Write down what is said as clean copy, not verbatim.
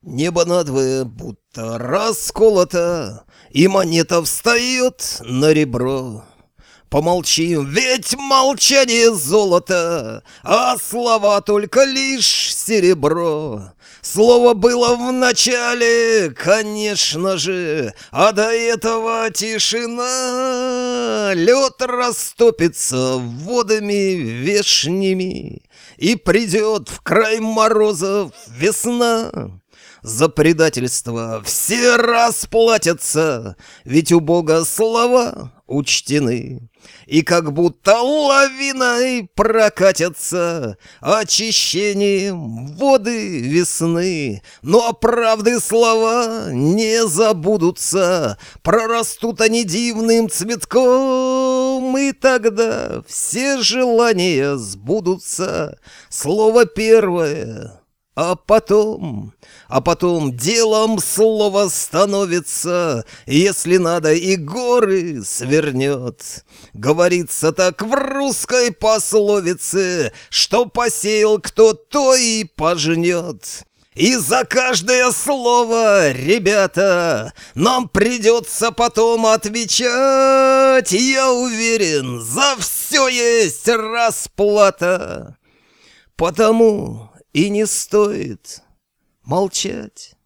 Небо надвое будто расколото, и монета встает на ребро. Помолчим, ведь молчание золото, а слова только лишь серебро. Слово было в начале, конечно же, а до этого тишина. Лед растопится водами вешними, и придет в край морозов весна. За предательство все расплатятся, ведь у Бога слова учтены. И как будто лавиной прокатятся очищением воды весны. Но правды слова не забудутся, прорастут они дивным цветком, и тогда все желания сбудутся. Слово первое. А потом делом слово становится, если надо, и горы свернет. Говорится так в русской пословице, что посеял кто, то и пожнет. И за каждое слово, ребята, нам придется потом отвечать. Я уверен, за все есть расплата. Потому и не стоит молчать.